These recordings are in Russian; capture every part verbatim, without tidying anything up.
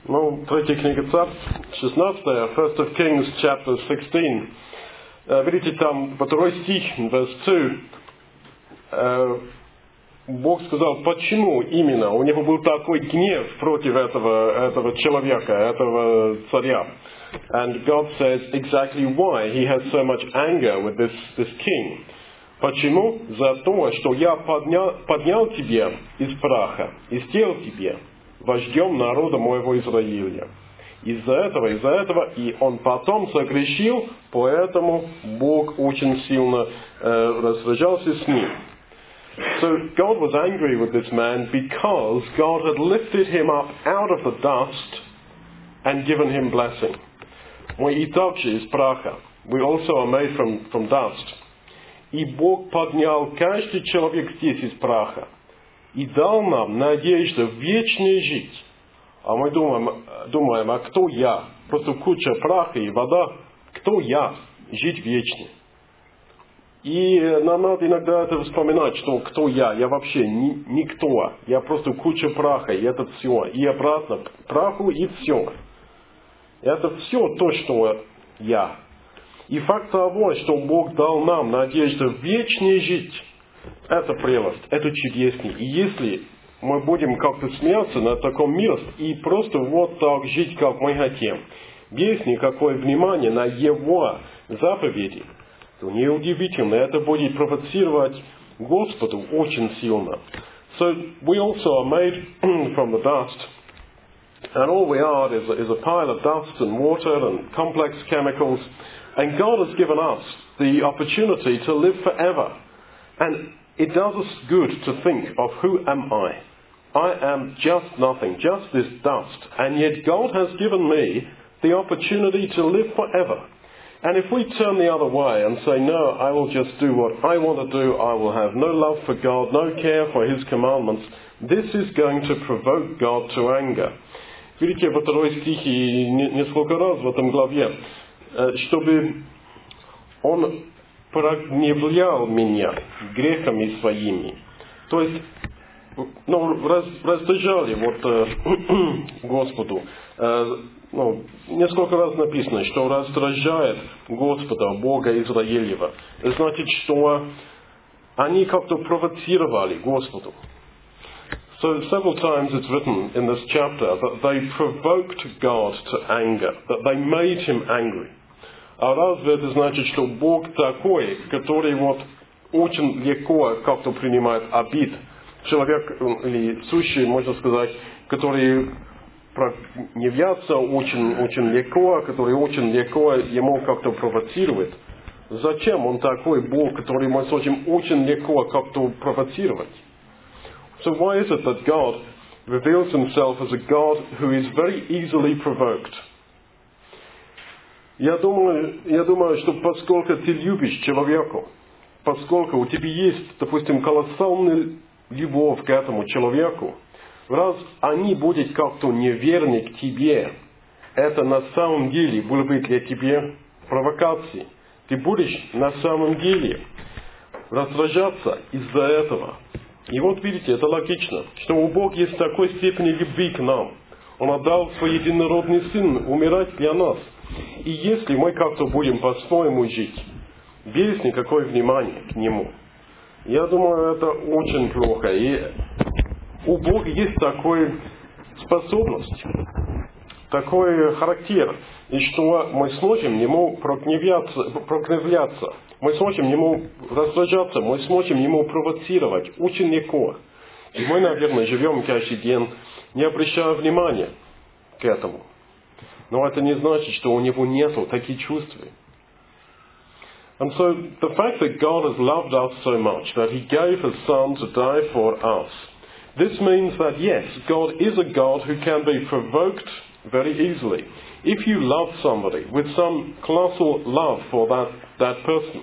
Ну, третья книга Царств, шестнадцатая, First of Kings, chapter sixteen. Видите, там во второй стих, verse two, Бог сказал, почему именно у него был такой гнев против этого, этого человека, этого царя. And God says exactly why he had so much anger with this, this king. Почему? За то, что я поднял, поднял тебя из праха и сделал тебе вождем народа моего Израиля. Из-за этого, из-за этого, и он потом согрешил, поэтому Бог очень сильно э, раздражался с ним. So God was angry with this man because God had lifted him up out of the dust and given him blessing. Мы и также из праха. We also are made from, from dust. И Бог поднял каждый человек здесь из праха и дал нам надежду вечно жить. А мы думаем, думаем, а кто я? Просто куча праха и вода. Кто я? Жить вечно. И нам надо иногда это вспоминать, что кто я? Я вообще ни, никто. Я просто куча праха, и это все. И обратно к праху, и все. Это все то, что я. И факт того, что Бог дал нам надежду вечно жить, это прелесть, это чудесно. И если мы будем как-то смеяться на таком месте и просто вот так жить, как мы хотим, без никакого внимания на Его заповеди, то неудивительно, это будет провоцировать Господу очень сильно. So we also are made from the dust, and all we are is a, is a pile of dust and water and complex chemicals, and God has given us the opportunity to live forever. And it does us good to think of who am I? I am just nothing, just this dust, and yet God has given me the opportunity to live forever. And if we turn the other way and say, no, I will just do what I want to do, I will have no love for God, no care for His commandments, this is going to provoke God to anger. Видите, во второй стихе несколько раз в этом главе, чтобы Он прогневлял меня грехами своими. То есть, ну, раз, раздражали вот э, Господу. Э, ну, несколько раз написано, что раздражает Господа, Бога Израилева. Значит, что они как-то провоцировали Господу. So several times it's written in this chapter that they provoked God to anger, that they made Him angry. А разве это значит, что Бог такой, который вот очень легко как-то принимает обид? Человек, или сущий, можно сказать, который прогневается очень, очень легко, который очень легко ему как-то провоцирует. Зачем он такой Бог, который мы сможем очень легко как-то провоцировать? So why is it that God reveals Himself as a God who is very easily provoked? Я думаю, я думаю, что поскольку ты любишь человека, поскольку у тебя есть, допустим, колоссальная любовь к этому человеку, раз они будут как-то неверны к тебе, это на самом деле было бы для тебя провокацией. Ты будешь на самом деле раздражаться из-за этого. И вот видите, это логично, что у Бога есть такой степени любви к нам. Он отдал свой единородный Сын умирать для нас. И если мы как-то будем по-своему жить, без никакого внимания к Нему, я думаю, это очень плохо. И у Бога есть такая способность, такой характер, и что мы сможем Ему прогневляться, прогневляться, мы сможем Ему раздражаться, мы сможем Ему провоцировать очень легко. И мы, наверное, живем каждый день, не обращая внимания к этому. Но это не значит, что у Него нету таких чувств. And so the fact that God has loved us so much that He gave His Son to die for us, this means that yes, God is a God who can be provoked very easily. If you love somebody with some colossal love for that, that person,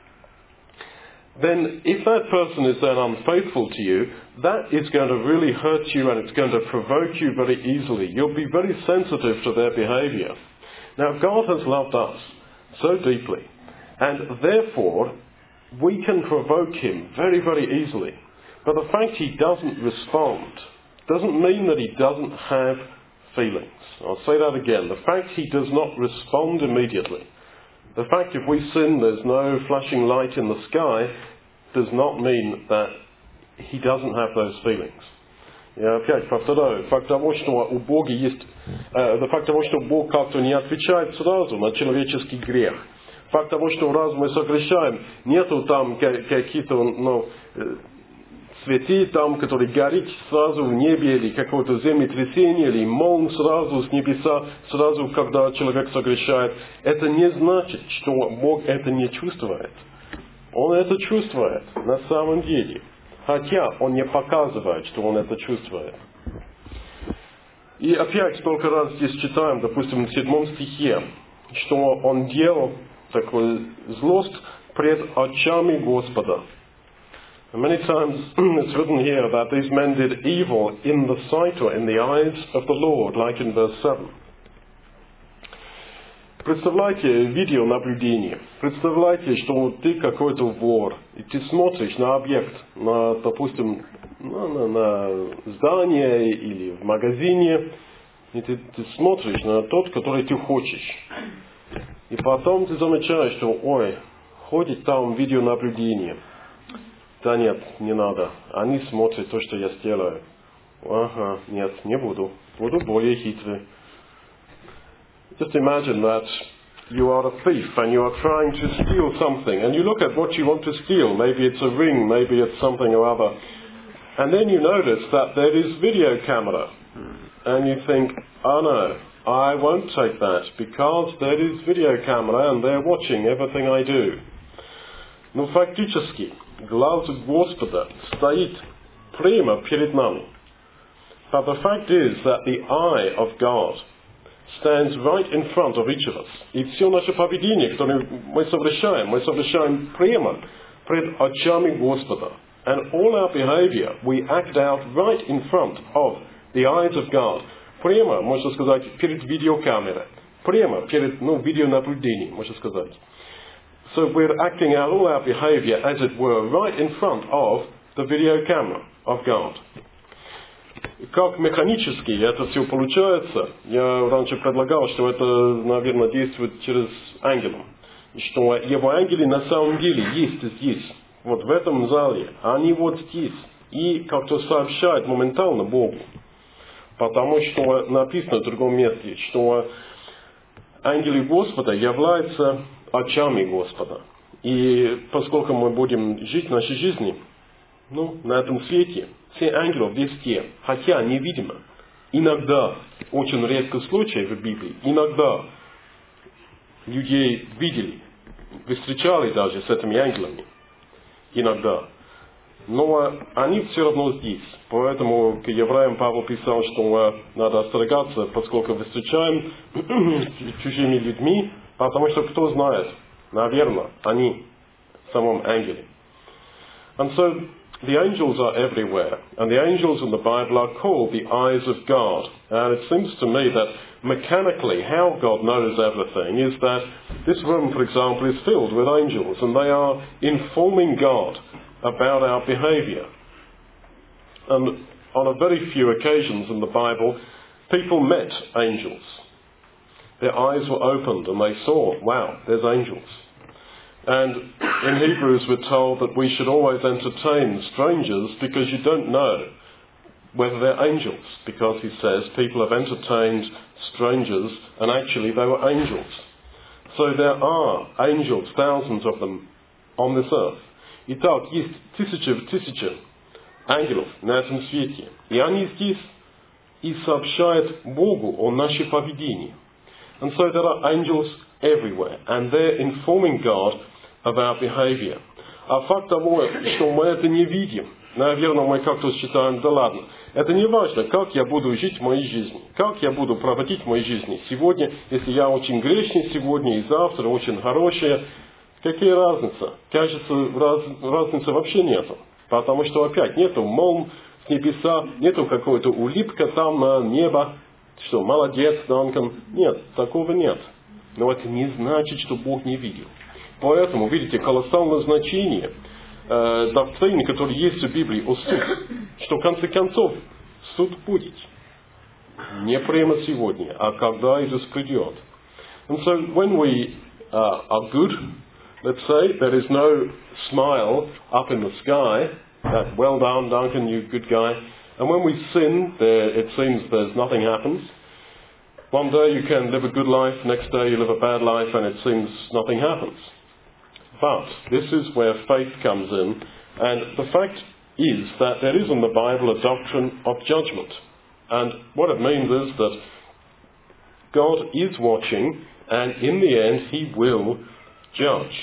then if that person is then unfaithful to you, that is going to really hurt you and it's going to provoke you very easily. You'll be very sensitive to their behavior. Now, God has loved us so deeply, and therefore we can provoke Him very, very easily. But the fact He doesn't respond doesn't mean that He doesn't have feelings. I'll say that again. The fact he does not respond immediately, the fact if we sin there's no flashing light in the sky, does not mean that he doesn't have those feelings. Я опять повторяю, факт того, что у Бога есть, э, факт того, что Бог как-то не отвечает сразу на человеческий грех, факт того, что раз мы согрешаем, нету там какие-то, ну, свети там, которые горит сразу в небе, или какое-то землетрясение, или молния сразу с небеса, сразу, когда человек согрешает. Это не значит, что Бог это не чувствует. Он это чувствует на самом деле. Хотя Он не показывает, что Он это чувствует. И опять столько раз здесь читаем, допустим, в седьмом стихе, что Он делал такую злость пред очами Господа. Many times it's written here that these men did evil in the sight or in the eyes of the Lord, like in verse seven. Представляете видеонаблюдение. Представляете, что ты какой-то вор, и ты смотришь на объект, на, допустим, на, на, на здание или в магазине, и ты, ты смотришь на тот, который ты хочешь. И потом ты замечаешь, что, ой, ходит там видеонаблюдение. Да нет, не надо. Они смотрят то, что я сделаю. Ага, нет, не буду. Буду более хитрый. Just imagine that you are a thief and you are trying to steal something, and you look at what you want to steal. Maybe it's a ring, maybe it's something or other. And then you notice that there is video camera. And you think, oh no, I won't take that because there is video camera and they're watching everything I do. Но фактически, глаз Господа стоит прямо перед нами. But the fact is that the eye of God stands right in front of each of us. И все наше поведение, которое мы совершаем, мы совершаем прямо пред очами Господа. And all our behavior we act out right in front of the eyes of God. Прямо, можно сказать, перед видеокамерой. Прямо перед, ну, видеонаблюдением, можно сказать. So we're acting out all our behavior, as it were, right in front of the video camera of God. Как механически это все получается, я раньше предлагал, что это, наверное, действует через ангелов. И что его ангелы на самом деле есть здесь, вот в этом зале, они вот здесь. И как-то сообщают моментально Богу. Потому что написано в другом месте, что ангелы Господа являются очами Господа. И поскольку мы будем жить нашей жизнью, ну, на этом свете, все ангелы везде, хотя невидимо. Иногда, очень редко случай в Библии, иногда людей видели, встречали даже с этими ангелами. Иногда. Но они все равно здесь. Поэтому к евреям Павел писал, что надо остерегаться, поскольку встречаем с чужими людьми, потому что кто знает, наверное, они в самом ангеле. And so, the angels are everywhere, and the angels in the Bible are called the eyes of God. And it seems to me that mechanically how God knows everything is that this room, for example, is filled with angels, and they are informing God about our behavior. And on a very few occasions in the Bible, people met angels. Their eyes were opened and they saw, wow, there's angels. And in Hebrews we're told that we should always entertain strangers because you don't know whether they're angels. Because he says people have entertained strangers and actually they were angels. So there are angels, thousands of them, on this earth. Итак, есть тысячи тысячи ангелов на этом свете. И они здесь и сообщают Богу о нашем поведении. And so there are angels everywhere. And they're informing God of our behavior. А факт того, что мы это не видим, наверное, мы как-то считаем, да ладно, это не важно, как я буду жить в моей жизни, как я буду проводить в моей жизни. Сегодня, если я очень грешный сегодня и завтра очень хороший, какая разница? Кажется, раз, разницы вообще нету. Потому что опять нету молн с небеса, нету какой-то улыбка там на небо, что молодец, Данкан. Нет, такого нет. Но это не значит, что Бог не видел. Поэтому, видите, колоссальное значение э, доктрины, которая есть в Библии, о суд. Что в конце концов суд будет. Не прямо сегодня, а когда Иисус придет. And so when we uh, are good, let's say, there is no smile up in the sky, that well done, Duncan, you good guy. And when we sin, there, it seems there's nothing happens. One day you can live a good life, next day you live a bad life, and it seems nothing happens. But this is where faith comes in, and the fact is that there is in the Bible a doctrine of judgment. And what it means is that God is watching, and in the end He will judge.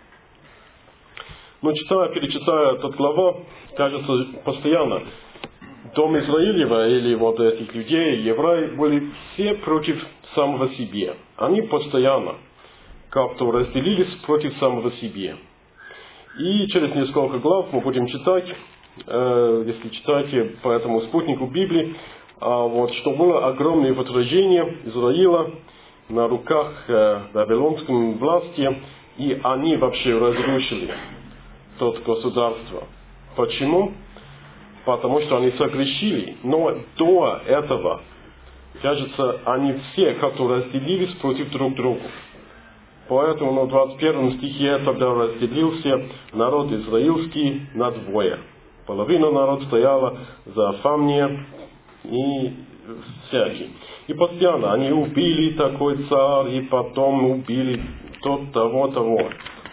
Но читая, перечитая эту главу, кажется постоянно, дом Израилева или вот этих людей, евреи, были все против самого себя. Они постоянно как-то разделились против самого себя. И через несколько глав мы будем читать, э, если читаете по этому спутнику Библии, э, вот, что было огромное возражение Израиля на руках э, вавилонской власти, и они вообще разрушили то государство. Почему? Потому что они согрешили. Но до этого, кажется, они все как-то разделились против друг друга. Поэтому на двадцать первом стихе тогда разделился народ израильский на двое. Половина народа стояла за Фамния и всякий. И постоянно они убили такой царь, и потом убили тот того, того.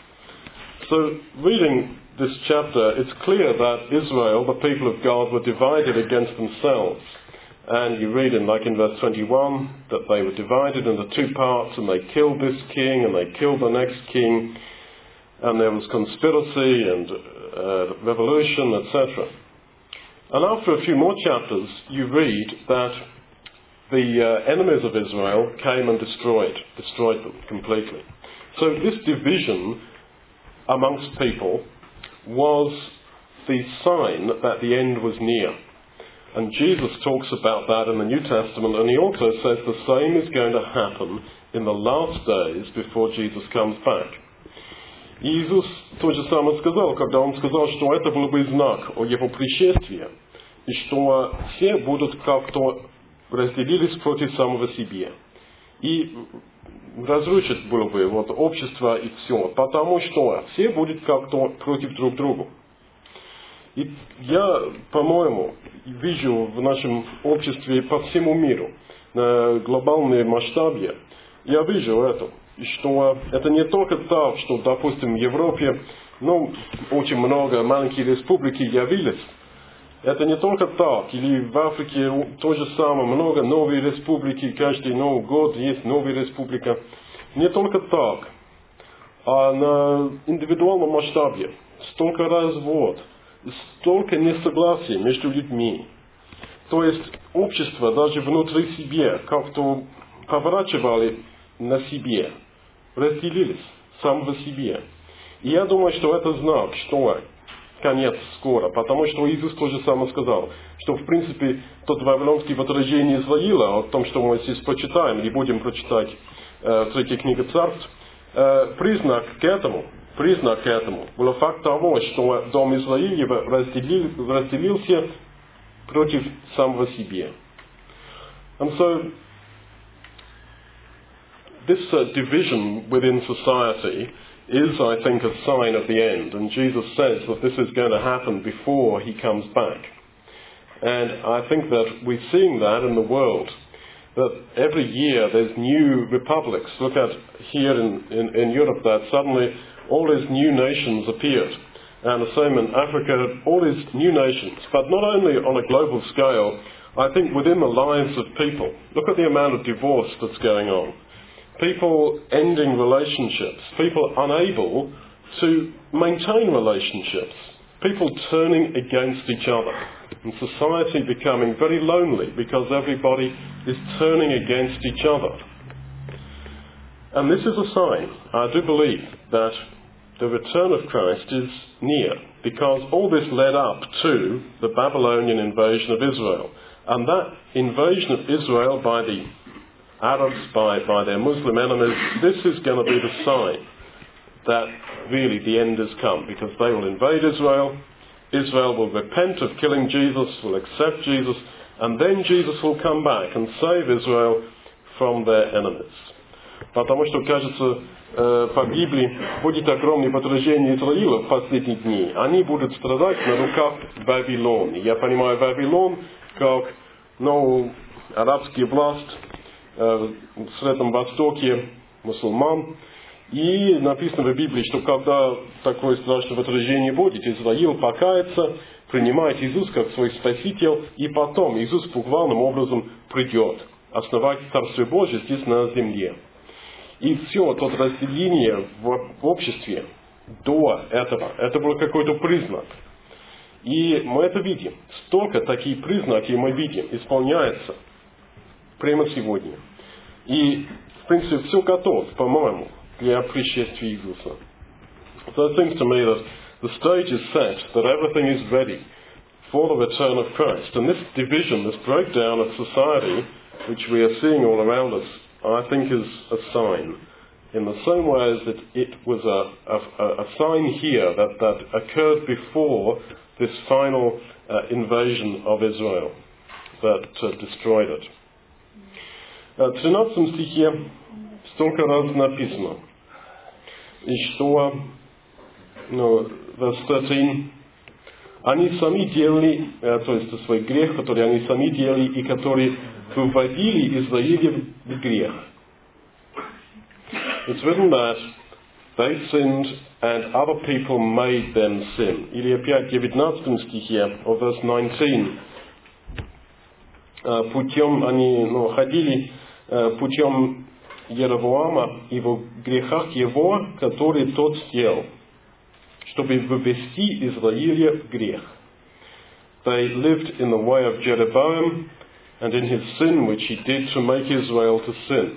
So, reading this chapter, it's clear that Israel, the people of God, were divided against themselves. And you read in, like in verse twenty-one, that they were divided into two parts, and they killed this king, and they killed the next king, and there was conspiracy and uh, revolution, et cetera. And after a few more chapters, you read that the uh, enemies of Israel came and destroyed, destroyed them completely. So this division amongst people was the sign that the end was near. And Jesus talks about that in the New Testament, and he also says the same is going to happen in the last days before Jesus comes back. И Иисус то же самое сказал, когда он сказал, что это был бы знак о его пришествии, и что все будут как-то разделились против самого себя. И разрушить было бы вот общество и все, потому что все будут как-то против друг друга. И я, по-моему, вижу в нашем обществе по всему миру, на глобальном масштабе, я вижу это, что это не только так, что, допустим, в Европе, ну, очень много маленьких республик явились. Это не только так, или в Африке то же самое, много новых республик, каждый Новый год есть новая республика. Не только так, а на индивидуальном масштабе столько развод, столько несогласий между людьми. То есть общество даже внутри себя как-то поворачивали на себе, разделились самого себе. И я думаю, что это знак, что конец скоро, потому что Иисус тоже самое сказал, что в принципе тот вавилонский возражение Израиля, о том, что мы здесь почитаем, или будем прочитать э, в третьей книге Царств, э, признак к этому, признак к этому был факт того, что дом Израилева разделил, разделился против самого себя. And so, this uh, division within society is, I think, a sign of the end. And Jesus says that this is going to happen before he comes back. And I think that we're seeing that in the world. That every year there's new republics. Look at here in, in, in Europe that suddenly all these new nations appeared. And the same in Africa, all these new nations. But not only on a global scale, I think within the lives of people. Look at the amount of divorce that's going on. People ending relationships, people unable to maintain relationships, people turning against each other, and society becoming very lonely because everybody is turning against each other. And this is a sign, I do believe, that the return of Christ is near, because all this led up to the Babylonian invasion of Israel. And that invasion of Israel by the Arabs, by, by their Muslim enemies, this is going to be the sign that really the end has come, because they will invade Israel. Israel will repent of killing Jesus, will accept Jesus, And then Jesus will come back and save Israel from their enemies. Потому что, кажется, по Библии будет огромное поражение Израиля в последние дни. Они будут страдать на руках Вавилона. Я понимаю Вавилон как, ну, арабский власть э, в Среднем Востоке, мусульман. И написано в Библии, что когда такое страшное поражение будет, Израиль покается, принимает Иисус как свой Спаситель, и потом Иисус буквальным образом придет основать Царствие Божие здесь на земле. И все то разделение в, в обществе до этого, это был какой-то признак. И мы это видим. Столько такие признаки мы видим, исполняется прямо сегодня. И, в принципе, все готово, по-моему, для пришествия Иисуса. So it seems to me that the stage is set, that everything is ready for the return of Christ. And this division, this breakdown of society, which we are seeing all around us, I think is a sign. In the same way as that it was a, a, a sign here that, that occurred before this final uh, invasion of Israel that uh, destroyed it. В тринадцатом стихе столько раз написано, и что, ну, verse thirteen, они сами делали, э, то есть свой грех, который они сами делали, и который выводили Израиля в грех. It's written that they sinned and other people made them sin. Или опять в девятнадцатом стихе, or verse nineteen, путем они, ну, ходили путем Еровоама и в грехах его, которые тот сделал, чтобы ввести Израиля в грех. They lived in the way of Jeroboam and in his sin which he did to make Israel to sin.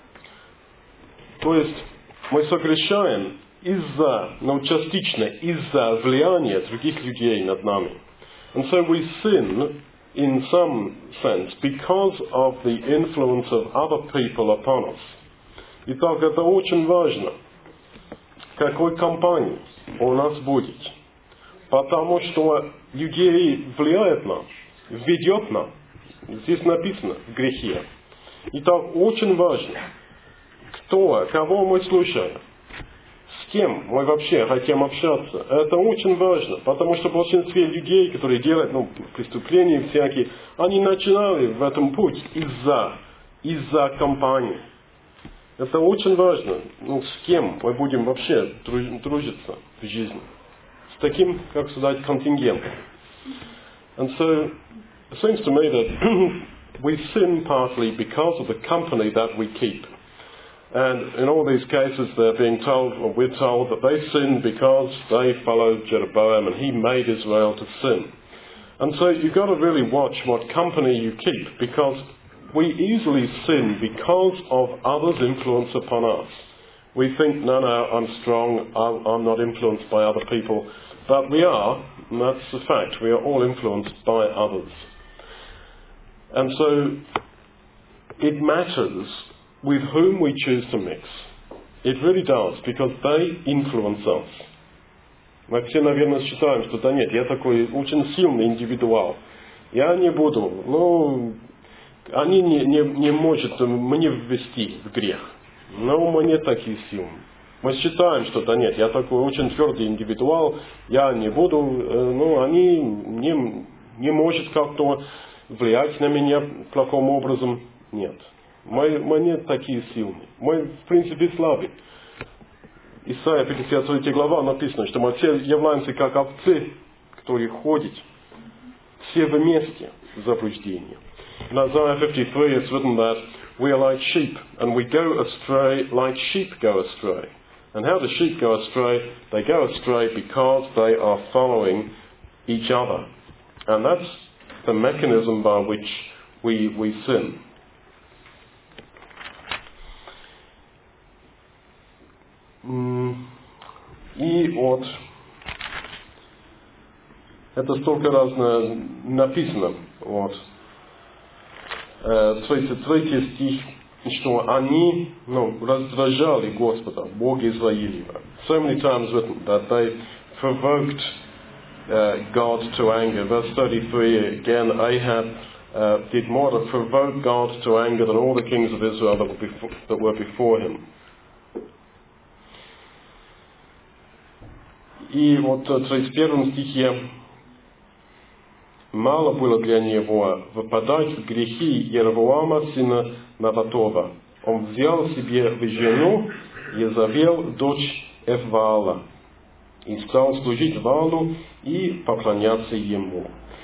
То есть мы согрешаем из-за, ну, частично из-за влияния других людей над нами. And so we sin in some sense because of the influence of other people upon us. Итак, это очень важно, какой компании у нас будет. Потому что людей влияет нам, ведет нам. Здесь написано в грехе. Итак, очень важно, кто, кого мы слушаем, с кем мы вообще хотим общаться. Это очень важно, потому что большинство людей, которые делают, ну, преступления всякие, они начинали в этом путь из-за, из-за компании. Это очень важно, ну, с кем мы будем вообще дружиться в жизни. С таким, как сказать, контингентом. And so, it seems to me that we sin partly because of the company that we keep. And in all these cases, they're being told, or we're told, that they sinned because they followed Jeroboam and he made Israel to sin. And so you've got to really watch what company you keep, because we easily sin because of others' influence upon us. We think, no, no, I'm strong, I'm, I'm not influenced by other people. But we are, and that's the fact. We are all influenced by others. And so it matters with whom we choose to mix. It really does, because they influence us. Мы все, наверное, считаем, что да нет, я такой очень сильный индивидуал. Я не буду, ну, они не, не, не могут мне ввести в грех. Но мы не такие сильные. Мы считаем, что да нет, я такой очень твердый индивидуал, я не буду, ну, они не, не могут как-то влиять на меня плохим образом. Нет. Мы, мы не такие сильные. Мы, в принципе, слабы. Исайя пятьдесят третья глава написано, что мы все являемся как овцы, которые ходят все вместе в заблуждении. In Isaiah fifty-three it's written that we are like sheep, and we go astray like sheep go astray. And how do sheep go astray? They go astray because they are following each other. And that's the mechanism by which we, we sin. И вот это столько раз написано, вот, тридцать третий стих, что они, ну, раздражали Господа, Бога Израилева. So many times written that they provoked uh, God to anger. Verse thirty-three again, Ahab uh, did more to provoke God to anger than all the kings of Israel that were before, that were before him. И вот в тридцать первом стихе мало было для него выпадать в грехи Еровоама, сына Наватова. Он взял себе в жену Езавел, дочь Эваала, и стал служить Ваалу и поклоняться ему.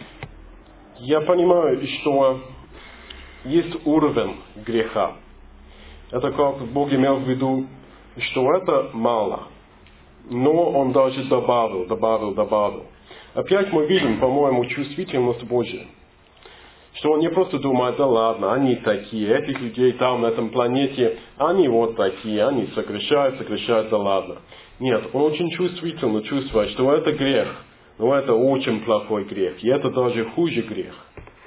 Я понимаю, что есть уровень греха. Это как Бог имел в виду, что это мало. Но Он даже добавил, добавил, добавил. Опять мы видим, по-моему, чувствительность Божия. Что Он не просто думает, да ладно, они такие, этих людей там, на этом планете, они вот такие, они сокращают, сокращают, да ладно. Нет, Он очень чувствительно чувствует, что это грех, но это очень плохой грех, и это даже хуже грех.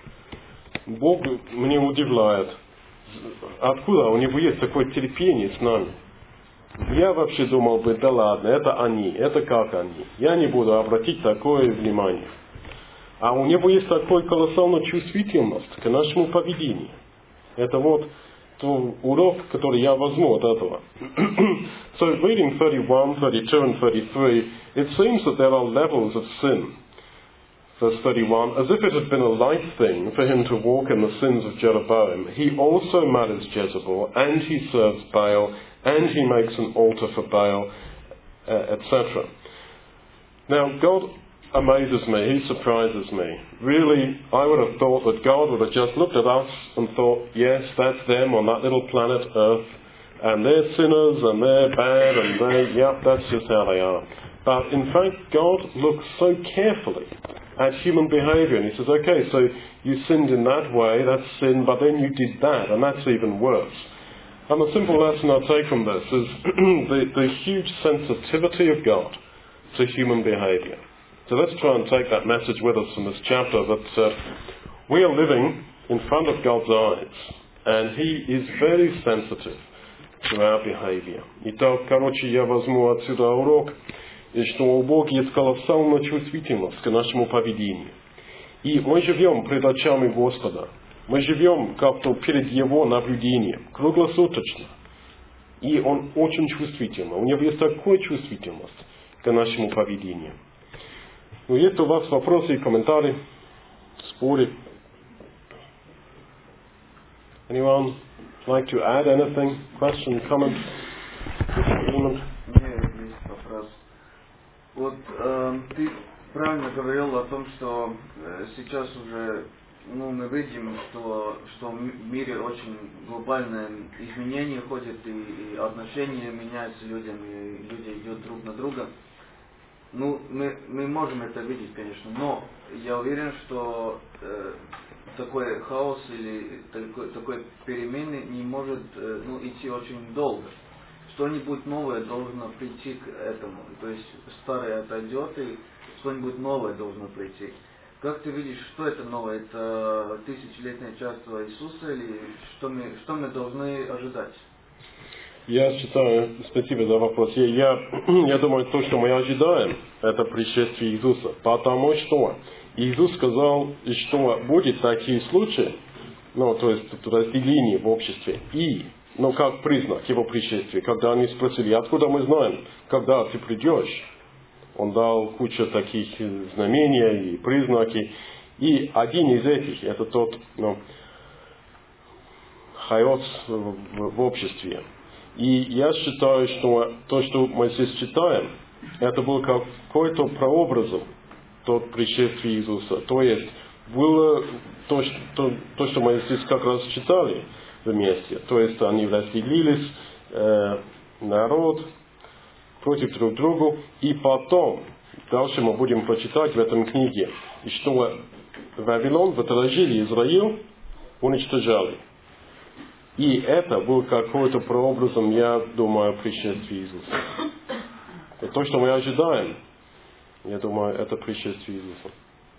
Бог меня удивляет, откуда у Него есть такое терпение с нами. Я вообще думал бы, да ладно, это они, это как они. Я не буду обратить такое внимание. А у него есть такой колоссальная чувствительность к нашему поведению. Это вот тот урок, который я возьму от этого. So reading thirty-one, thirty-two and thirty-three, it seems that there are levels of sin. Verse thirty-one, as if it had been a light thing for him to walk in the sins of Jeroboam, he also marries Jezebel, and he serves Baal, and he makes an altar for Baal, uh, et cetera. Now, God amazes me, He surprises me. Really, I would have thought that God would have just looked at us and thought, yes, that's them on that little planet Earth, and they're sinners, and they're bad, and they, yep, that's just how they are. But in fact, God looks so carefully at human behavior, and He says, okay, so you sinned in that way, that's sin, but then you did that, and that's even worse. And the simple lesson I take from this is the, the huge sensitivity of God to human behavior. So let's try and take that message with us from this chapter, that uh, we are living in front of God's eyes, and He is very sensitive to our behavior. Итак, короче, я возьму отсюда урок, и что у Бога есть колоссальная чувствительность к нашему поведению. И мы живем пред очами Господа. Мы живем как-то перед Его наблюдением, круглосуточно. И Он очень чувствительный. У Него есть такая чувствительность к нашему поведению. Ну, есть у вас вопросы и комментарии, споры? Anyone like to add anything? Question, comment, disagreement? У меня есть вопрос. Вот э, ты правильно говорил о том, что э, сейчас уже, ну, мы видим, что, что в мире очень глобальное изменение ходит, и, и отношения меняются людям, и люди идут друг на друга. Ну, мы, мы можем это видеть, конечно, но я уверен, что э, такой хаос или такой, такой перемены не может э, ну, идти очень долго. Что-нибудь новое должно прийти к этому. То есть старое отойдет, и что-нибудь новое должно прийти. Как ты видишь, что это новое? Это тысячелетнее царство Иисуса, или что мы, что мы должны ожидать? Я считаю, спасибо за вопрос. Я, я, я думаю, то, что мы ожидаем, это пришествие Иисуса. Потому что Иисус сказал, что будет такие случаи, ну, то есть разделение в обществе, и, ну, как признак Его пришествия, когда они спросили, откуда мы знаем, когда ты придешь? Он дал кучу таких знамений и признаки, и один из этих, это тот, ну, хаос в, в, в обществе. И я считаю, что то, что мы здесь читаем, это был какой-то прообразом тот пришествия Иисуса. То есть, было то, что, то, что мы здесь как раз читали вместе. То есть, они разделились, э, народ, против друг друга. И потом, дальше мы будем прочитать в этом книге, что Вавилон в отражении Израиль уничтожали. И это был какой-то прообразом, я думаю, пришествия Иисуса. И то, что мы ожидаем, я думаю, это пришествие Иисуса.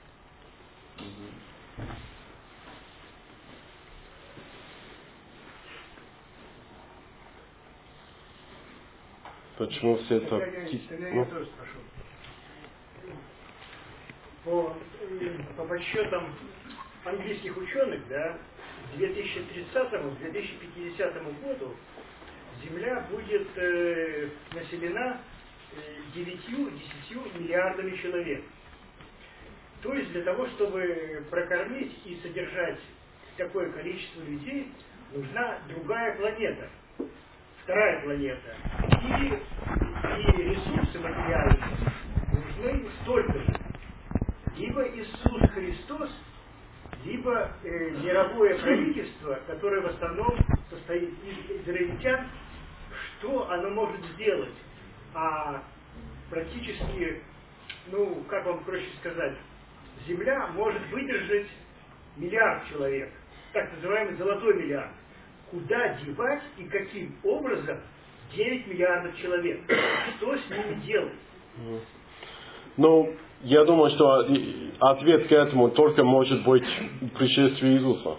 Почему все это... Я, ну? я тоже спрошу. По, по подсчетам английских ученых, да, к две тысячи тридцатому — две тысячи пятидесятому году Земля будет э, населена девятью-десятью миллиардами человек. То есть для того, чтобы прокормить и содержать такое количество людей, нужна другая планета, вторая планета. И, и ресурсы материальные нужны столько же. Либо Иисус Христос, либо э, мировое правительство, которое в основном состоит из израильтян, что оно может сделать? А практически, ну, как вам проще сказать, Земля может выдержать миллиард человек, так называемый золотой миллиард. Куда девать и каким образом девять миллиардов человек? Что с ними делать? Ну, я думаю, что ответ к этому только может быть пришествие Иисуса.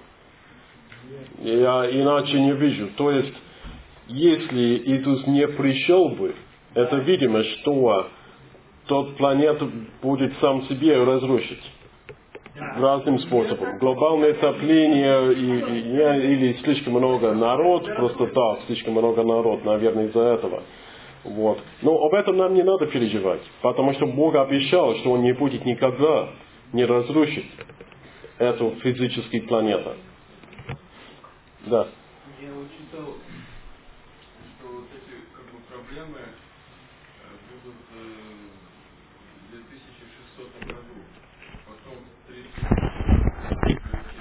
Я иначе не вижу. То есть, если Иисус не пришел бы, это видимо, что тот планету будет сам себе разрушить. Разным способом. Глобальное отопление и, и, или слишком много народ, просто так, слишком много народ, наверное, из-за этого. Вот. Но об этом нам не надо переживать, потому что Бог обещал, что Он не будет никогда не разрушить эту физическую планету. Да. Я учитал, что вот эти как бы проблемы будут в две тысячи шестисотом году, потом в тридцать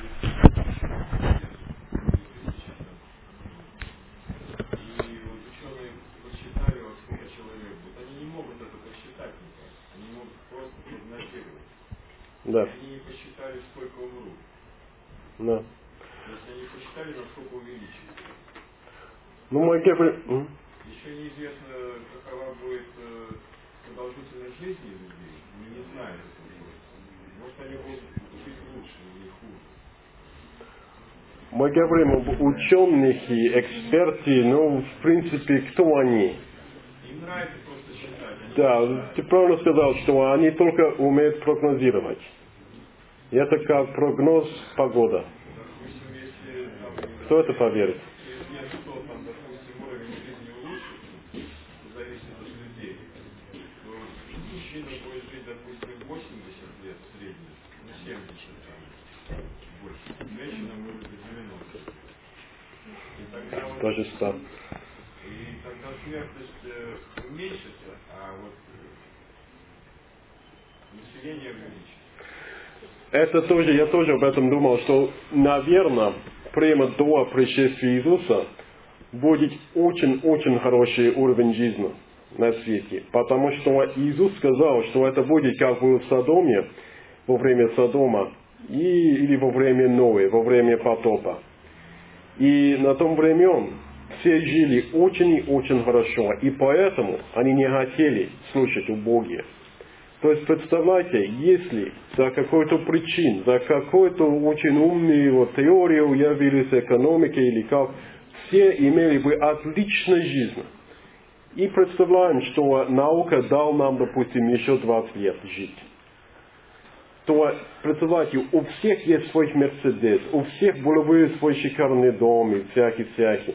И вот ученые посчитали, вот сколько человек будет. Они не могут это посчитать никак. Они могут просто прогнозировать. Да. Они не посчитали, сколько умрут. Да. То есть они посчитали, насколько увеличится. Ну, мой Гебрий... Еще неизвестно, какова будет э, продолжительность жизни людей. Мы не знаем этого. Может, они будут чуть лучше или хуже. Мы говорим об ученых и эксперты, ну, в принципе, кто они? Им нравится просто считать. Они Да, ты правильно сказал, что они только умеют прогнозировать. И это как прогноз погоды. Допустим, если там... Кто это поверит? Через лет сто, там, допустим, уровень жизни улучшится, зависит от людей, то мужчина будет жить, допустим, восемьдесят лет в среднем, ну, семьдесят там, больше. Женщина может быть девяносто. И тогда вот... Даже сто. И тогда смертность э, уменьшится, а вот э, население увеличится. Это тоже, я тоже об этом думал, что, наверное, прямо до пришествия Иисуса будет очень-очень хороший уровень жизни на свете. Потому что Иисус сказал, что это будет как было в Содоме, во время Содома, и, или во время Ноя, во время потопа. И на том времени все жили очень-очень хорошо, и поэтому они не хотели слушать о Боге. То есть, представляете, если за какой-то причин, за какой-то очень умную вот, теорию явились экономики или как, все имели бы отличную жизнь. И представляем, что наука дал нам, допустим, еще двадцать лет жить. То, представляете, у всех есть свой Мерседес, у всех было бы свой шикарный дом и всякий-всякий.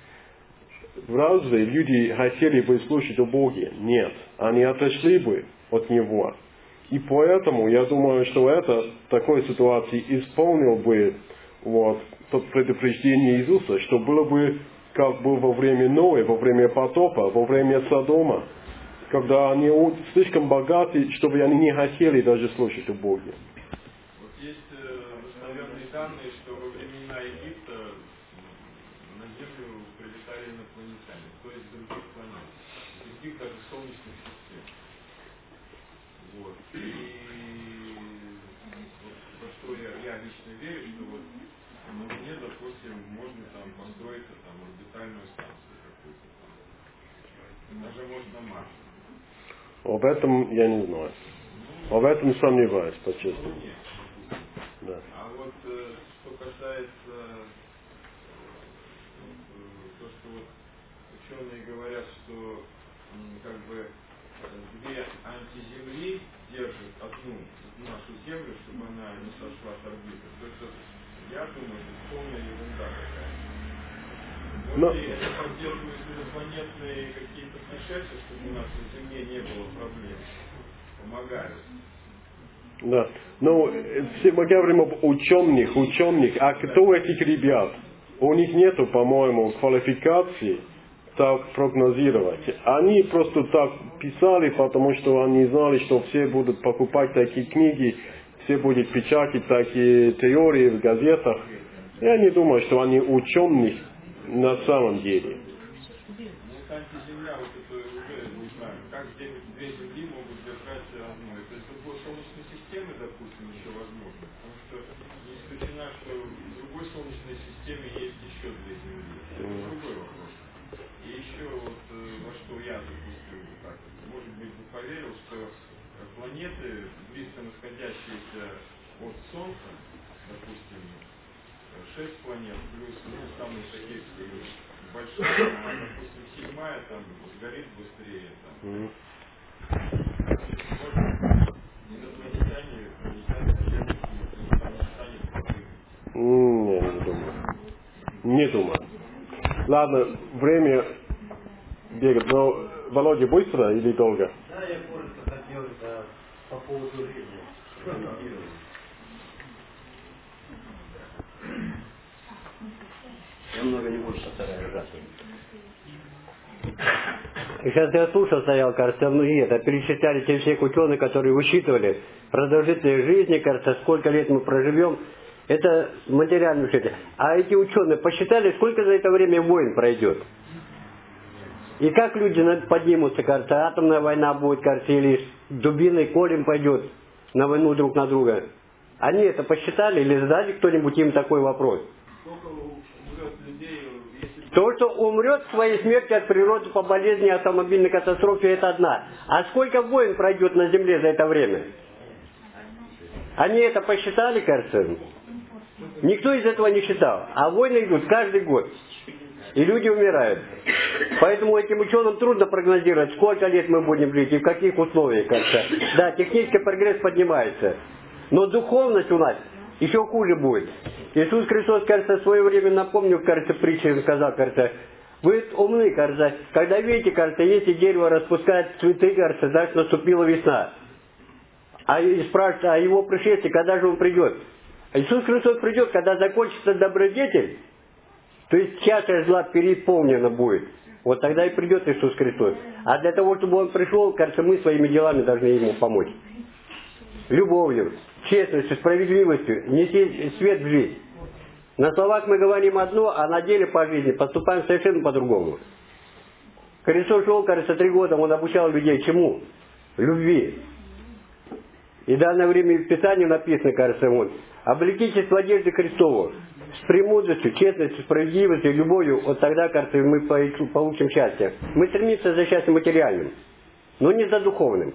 Разве люди хотели бы слушать о Боге? Нет. Они отошли бы от Него. И поэтому я думаю, что это в такой ситуации исполнил бы вот, то предупреждение Иисуса, что было бы как бы во время Ноя, во время потопа, во время Содома, когда они слишком богаты, чтобы они не хотели даже слушать о Боге. Вот есть э, достоверные данные, что во времена Египта на Землю прилетали инопланетяне, то есть других планет, других даже солнечных систем. Вот. И вот, во что я, я лично верю, что вот на Луне, допустим, можно там построить там орбитальную станцию какую-то там. Даже можно на Марсе. Об этом я не знаю. Об этом сомневаюсь, по-честному. Да. А вот э, что касается э, то, что вот ученые говорят, что м, как бы две антиземли держат одну нашу Землю, чтобы она не сошла с орбиты. То есть, я думаю, это полная ерунда какая-то. Но... Вот и это поддерживают инопланетные какие-то пришельцы, чтобы у нас на Земле не было проблем. Помогают. Да. Ну, все мы говорим об ученых, ученых. А кто этих ребят? У них нету, по-моему, квалификации так прогнозировать. Они просто так писали, потому что они знали, что все будут покупать такие книги, все будут печатать такие теории в газетах. Я не думаю, что они ученые на самом деле. Ну, антиземля, вот это уже не знаю, как две земли могут держать одну. Это из другой солнечной системы, допустим, еще возможно. Потому что не исключено, что в другой солнечной системе есть еще две земли. Это другой вопрос. И еще вот во что я, допустим, так, может быть, бы поверил, что планеты, близко находящиеся от Солнца, допустим, шесть планет, плюс, ну, самые такие большие, а, допустим, седьмая там сгорит быстрее. Там. Mm-hmm. Вот, инопланетяне прилетят, там не станет проблемой. Не, не думаю. Не думаю. Ладно, время бегает. Но, Володя, быстро или долго? Да, я коротко хотел это по поводу жизни. Я много не буду повторять. Сейчас я слушал, стоял, кажется, многие это перечисляли те всех ученых, которые высчитывали продолжительность жизни, кажется, сколько лет мы проживем. Это материальное высчитывание. А эти ученые посчитали, сколько за это время войн пройдет. И как люди поднимутся, кажется, атомная война будет, кажется, или дубиной колем пойдет на войну друг на друга. Они это посчитали или задали кто-нибудь им такой вопрос? То, что умрет своей смертью от природы по болезни, автомобильной катастрофе, это одна. А сколько войн пройдет на Земле за это время? Они это посчитали, кажется? Никто из этого не считал. А войны идут каждый год. И люди умирают. Поэтому этим ученым трудно прогнозировать, сколько лет мы будем жить и в каких условиях, кажется. Да, технический прогресс поднимается. Но духовность у нас еще хуже будет. Иисус Христос, кажется, в свое время, напомню, кажется, притчу сказал, кажется, вы умны, кажется, когда видите, кажется, если дерево распускает цветы, кажется, значит, наступила весна. А и спрашивают, а его пришествие, когда же он придет? Иисус Христос придет, когда закончится добродетель, то есть чаша зла переполнена будет. Вот тогда и придет Иисус Христос. А для того, чтобы Он пришел, кажется, мы своими делами должны Ему помочь. Любовью, честностью, справедливостью, нести свет в жизнь. На словах мы говорим одно, а на деле по жизни поступаем совершенно по-другому. Христос шел, кажется, три года, Он обучал людей чему? Любви. И в данное время в Писании написано, кажется, вот, облекитесь в одежде Христову, с премудростью, честностью, справедливостью, любовью, вот тогда, кажется, мы получим счастье. Мы стремимся за счастьем материальным, но не за духовным.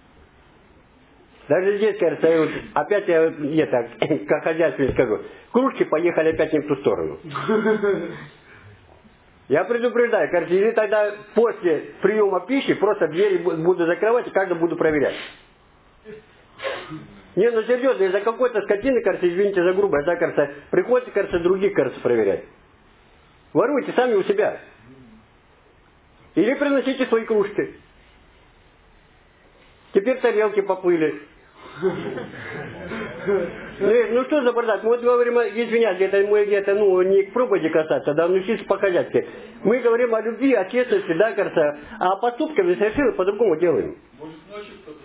Даже здесь, кажется, я вот, опять я, это, как хозяйственник скажу, кружки поехали опять не в ту сторону. Я предупреждаю, кажется, или тогда после приема пищи просто двери буду закрывать и каждый буду проверять. Не, ну серьезно, из-за какой-то скотины, кажется, извините за грубость, да, кажется, приходится, кажется, других, кажется, проверять. Воруйте сами у себя. Или приносите свои кружки. Теперь тарелки поплыли. Ну что за бардак? Мы вот говорим, извиняюсь, где-то мы где-то, ну, не к проповеди касаться, да, ну чисто по-хозяйски. Мы говорим о любви, о честности, да, кажется, а поступками совершенно по-другому делаем. Может, ночью кто-то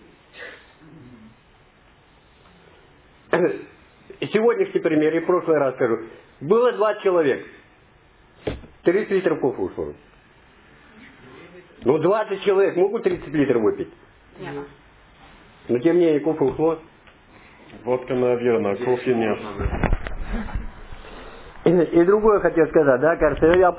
заходит? Сегодняшний пример, и в прошлый раз скажу. Было два человека. тридцать литров кофе ушло. Ну, двадцать человек могут тридцать литров выпить? Нет. Но тем не менее кофе ушло. Водка, наверное, кофе нет. И, и другое хотел сказать, да, кажется, я